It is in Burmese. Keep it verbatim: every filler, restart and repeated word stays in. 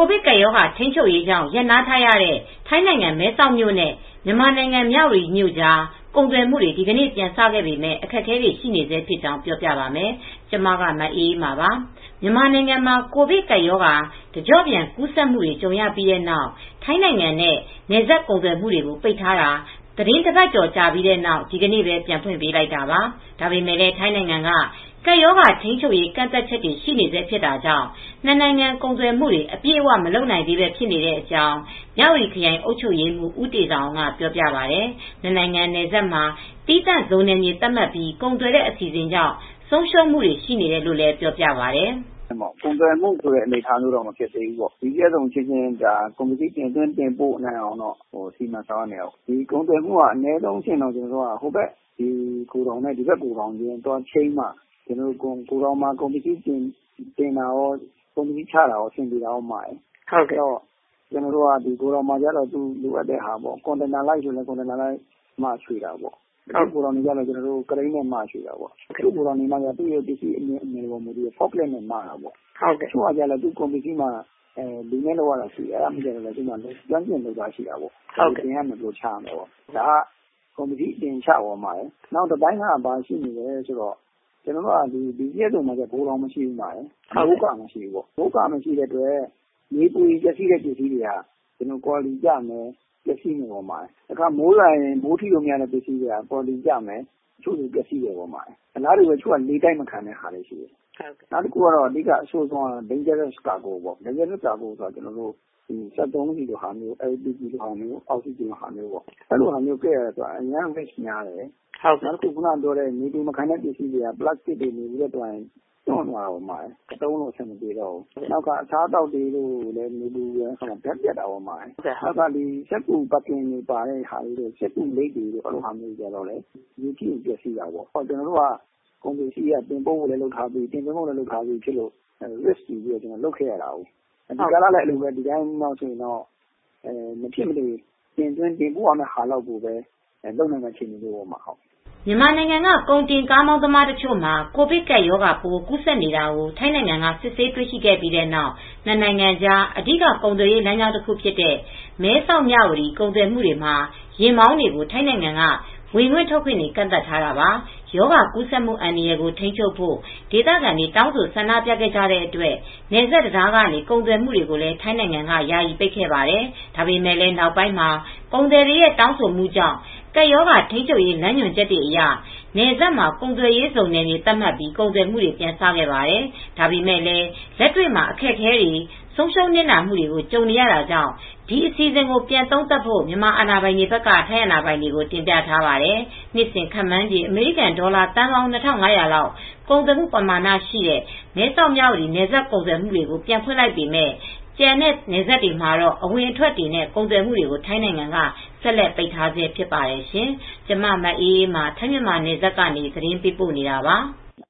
ကိုဗစ်ကပ်ရောဂါထိန်းချုပ်ရေးကြောင့်ရပ်နားထားရတဲ့ထိုင်းနိုင်ငံမဲဆောက်မြို့နဲ့မြန်မာနိုင်ငံမြဝတီမြို့ကြားကုန်သွယ်မှုတွေဒီကနေ့ပြန်စခဲ့ပေမဲ့အခက်အခဲတွေရှိနေသေးဖြစ်ကြောင်းပြောပြပါမယ်။ကျမကမအေးအေးပါပါ။မြန်မာနိုင်ငံမှာကိုဗစ်ကပ်ရောဂါတကျော့ပြန်ကူးစက်မှုတွေကြုံရပြီးတဲ့နောက်ထိုင်းနိုင်ငံနဲ့နယ်စပ်ကုန်သွယ်မှုတွေကိုပိတ်ထားတာသတင်းတစ်ပတ်ကျော်ကြာပြီးတဲ့နောက်ဒီကနေ့ပဲပြန်ဖွင့်ပေးလိုက်တာပါ။ဒါပေမဲ့လည်းထိုင်းနိုင်ငံကကပ်ရောဂါထိန်းချုပ်ရေးကန့်သတ်ချက်တွေရှိနေသေးဖြစ်တာကြောင့်နှစ်နိုင်ငံကုန်သွယ်မှုတွေအပြည့်အဝမလုပ်နိုင်သေးပဲဖြစ်နေတဲ့အကြောင်းမြဝတီခရိုင်အုပ်ချုပ်ရေးမှူးဦးတေဇောင်ကပြောပြပါဗျ။နှစ်နိုင်ငံနယ်စပ်မှာတီးသန့်ဇုံနယ်မြေသတ်မှတ်ပြီးကုန်သွယ်တဲ့အစီအစဉ်ကြောင့်ဆုံးရှုံးမှုတွေရှိနေတယ်လို့လည်းပြောပြပါတယ်။ကုန်သွယ်မှုဆိုတဲ့အနေအထားမျိုးတော့မဖြစ်သေးဘူးပေါ့ဒီကျဆုံးချင်းချင်းဒါကွန်ပျူတာတင်သွင်းတင်ပို့နိုင်အောင်တော့ဟိုစီမံဆောင်နေအောင်ဒီကုန်သွယ်မှုကအနည်းဆုံးရှင်းတော့ကျွန်တော်တို့ကဟိုဘက်ဒီကိုတော်နဲ့ဒီဘက်ကိုတော်ချင်းတော့ချင်းမှကျွန်တော်တို့ကိုတော်မှာကွန်ပျူတာတင်တင်တာရောကွန်ပျူတာချတာရောအဆင်ပြေတာရောမှာဟုတ်ကဲ့တော့ကျွန်တော်တို့ကဒီကိုတော်မှာကျတော့သူလိုအပ်တဲ့ဟာပေါ့ကွန်တိန်နာလိုက်ဆိုလည်းကွန်တိန်နာလိုက်မှရွှေ့တာပေါ့ဟုတ်ကိုတော်နေကြတော့ကျွန်တော်တို့ကရိန်းနဲ့မှရွှေ့တာပေါ့သူ့ကိုတော်နေမှကသူ့ရဲ့ပစ္စည်းအမြင်အမြင်ပေါ်မူပြီးဖောက်လက်နဲ့မှတာပေါ့ဟုတ်ကဲ့သူကကြလည်းသူ့ကွန်ပျူတာမှာအဲဒီနေ့တော့လာရှိအဲ့ဒါမှကျတော့လည်းဒီမှာကျွမ်းကျင်လို့ပါရှိတာပေါ့ဟုတ်ကဲ့တင်ရမယ်လို့ချမယ်ပေါ့ဒါကကွန်ပျူတာတင်ချပေါ်မှာလေနောက်တစ်ပိုင်းကဘာရှိနေလဲဆိုတော့ကျွန်တော်တို့ကဒီဒီကျက်တုံမှာကျဘိုးတော်မရှိဘူးမှာလေဘိုးကမရှိဘူးပေါ့ဘိုးကမရှိတဲ့အတွက်မြေပူကြီးကျက်စီးတဲ့ပစ္စည်းတွေကကျွန်တော် quality ကြမယ်ပစ္စည်းတွေပေါ်မှာအခါမိုးလာရင်မိုးထီလို့များတဲ့ပစ္စည်းတွေက quality ကြမယ်ချို့တွေပစ္စည်းတွေပေါ်မှာအလားတူပဲချို့ကလေးတိုက်မခံတဲ့ဟာတွေရှိတယ်နောက်တစ်ခုကတော့အဓိကအဆိုးဆုံးက dangerous cargo ပေါ့ dangerous cargo ဆိုတော့ကျွန်တော်တို့ဒီစက်သုံးစီလိုဟာမျိုး L P G လိုဟာမျိုးအောက်ဆီဂျင်လိုဟာမျိုးပေါ့အဲ့လိုဟာမျိုးကြည့်ရတော့အများကြီးများတယ်ဟုတ်နောက်တစ်ခုကပြောတဲ့မြေတူမခံတဲ့ပစ္စည်းတွေက plastic တွေနေပြီးတော့တွန်းသွားတော့မှာအတုံးလို့ဆင်မပြေတော့ဘူးနောက်ကအစားတောက်တွေလို့လည်းမြေတူရဆိုတော့ဓာတ်ပြတ်တာပေါ့မှာနောက်ကဒီစက်ကူပတ်ကင်တွေပါတဲ့ဟာတွေစက်ကူလေးတွေအဲ့လိုဟာမျိုးကြတော့လေဒီကြည့်ပြစီတာပေါ့ဟောကျွန်တော်တို့ကကုန်ပစ္စည်းကတင်ပို့ဖို့လည်းလုပ်ထားပြီးတင်သွင်းဖို့လည်းလုပ်ထားပြီးဖြစ်လို့ risk ကြီးပြီးတော့ကျွန်တော်လုပ်ခဲ့ရတာဟုတ်ဒီကလာလည်းအဲ့လိုပဲဒီတိုင်းနောက်ဆိုရင်တော့အဲမဖြစ်မနေတင်သွင်းတင်ပို့ရမယ့်ဟာလောက်ကိုပဲလုပ်နိုင်မှချိန်နေလို့ပေါ့မှာဟုတ်မြန်မာနိုင်ငံကကုန်တင်ကားမောင်းသမားတချို့မှာကိုဗစ်ကပ်ရောဂါပိုးကူးစက်နေတာကိုထိုင်းနိုင်ငံကစစ်ဆေးတွေ့ရှိခဲ့ပြီးတဲ့နောက်နှစ်နိုင်ငံကြားအဓိကကုန်သွယ်ရေးလမ်းကြောင်းတစ်ခုဖြစ်တဲ့မဲဆောက်မြဝတီကုန်သွယ်မှုတွေမှာယာဉ်မောင်းတွေကိုထိုင်းနိုင်ငံကဝင်ငွေထုတ်ခွင့်တွေကန့်သတ်ထားတာပါယောဂကူးစက်မှုအန္တရာယ်ကိုထိန်းချုပ်ဖို့ဒေသခံတွေတောင်းဆိုဆန္ဒပြခဲ့ကြတဲ့အတွက်နယ်စပ်တရားကနေကုန်သွယ်မှုတွေကိုလည်းထိုင်းနိုင်ငံကယာယီပိတ်ခဲ့ပါတယ်ဒါပေမဲ့လည်းနောက်ပိုင်းမှာကုန်သည်တွေရဲ့တောင်းဆိုမှုကြောင့်ကပ်ရောဂါထိန်းချုပ်ရေးလမ်းညွှန်ချက်တွေအရနယ်စပ်မှာကုန်သွယ်ရေးစုံနယ်မြေသတ်မှတ်ပြီးကုန်သွယ်မှုတွေပြန်စခဲ့ပါတယ်ဒါပေမဲ့လည်းလက်တွေ့မှာအခက်အခဲတွေဆုံးရှုံးနစ်နာမှုတွေကိုကြုံနေရတာကြောင့်ဒီအစီအစဉ်ကိုပြန်သုံးသပ်ဖို့မြန်မာအာဏာပိုင်တွေဘက်ကထိုင်းအာဏာပိုင်တွေကိုတင်ပြထားပါတယ်။နှစ်စဉ်ခန့်မှန်းခြေအမေရိကန်ဒေါ်လာတန်ပေါင်းနှစ်ထောင်ငါးရာလောက်ကုန်သွယ်မှုပမာဏရှိတဲ့မဲဆောက်မြဝတီနယ်စပ်ကုန်သွယ်မှုတွေကိုပြန်ဖွင့်လိုက်ပေမဲ့ကျန်တဲ့နယ်စပ်တွေမှာတော့အဝင်အထွက်တွေနဲ့ကုန်သွယ်မှုတွေကိုထိုင်းနိုင်ငံကဆက်လက်ပိတ်ထားဆဲဖြစ်ပါတယ်ရှင်။ကျမမအေးအေးမှာထိုင်းမြန်မာနယ်စပ်ကနေသတင်းပေးပို့နေတာပါ။